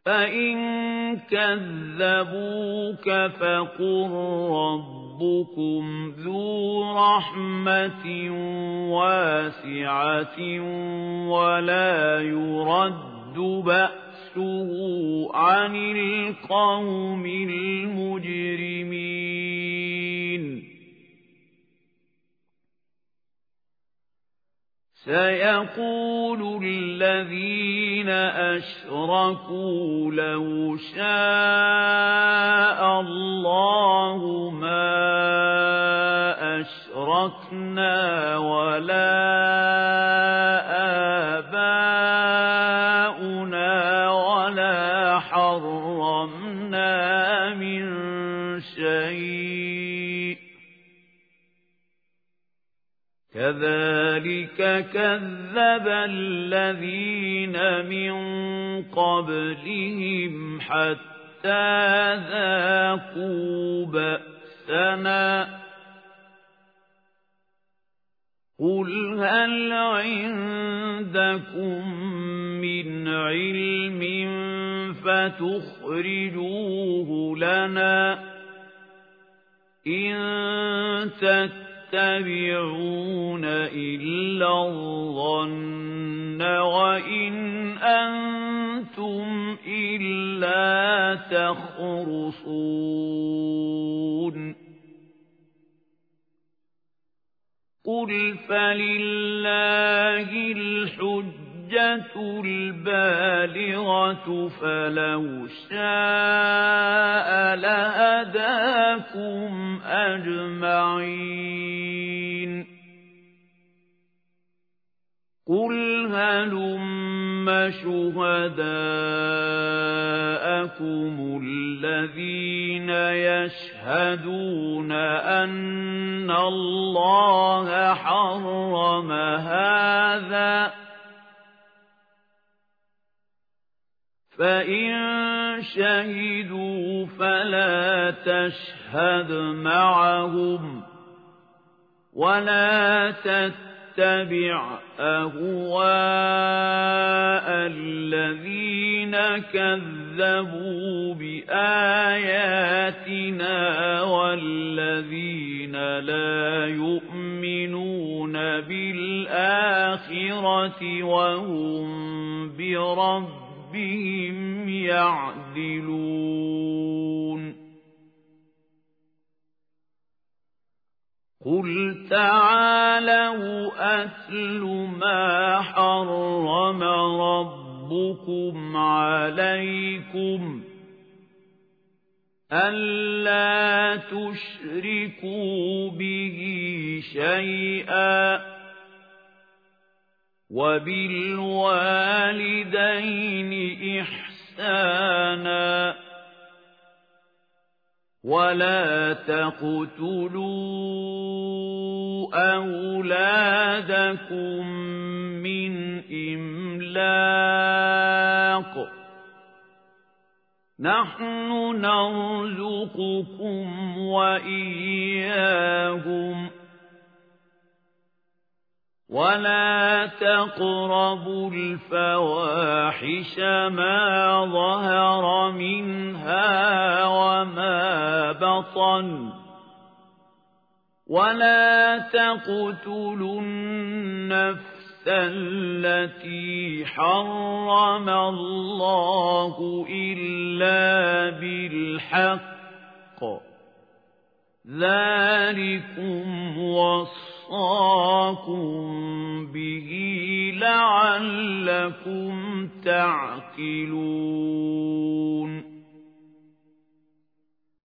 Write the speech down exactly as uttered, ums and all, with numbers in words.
فإن كذبوك فقل ربكم ذو رحمة واسعة ولا يرد بأسه عن القوم المجرمين سيقول الذين أشركوا لو شاء الله ما أشركنا ولا آباؤنا ولا حرمنا من شيء كذلك كذب الذين من قبلهم حتى ذاقوا بأسنا قل هل عندكم من علم فتخرجوه لنا إن تتبعون إلا الظن وإن أنتم إلا تخرصون قل فلله الحجة البالغة فلو شاء لهداكم أجمعين قل هلم شهداءكم الذين يشهدون أن الله حرم هذا فإن شهدوا فلا تشهد معهم ولا تتبع أهواء الذين كذبوا بآياتنا والذين لا يؤمنون بالآخرة وهم بربهم بهم يعدلون قل تعالوا أتل ما حرم ربكم عليكم ألا تشركوا به شيئا وبالوالدين إحسانا ولا تقتلوا أولادكم من إملاق نحن نرزقكم وإياهم ولا تقربوا الفواحش ما ظهر منها وما بطن ولا تقتلوا النفس التي حرم الله إلا بالحق ذلكم وصاكم به لعلكم تعقلون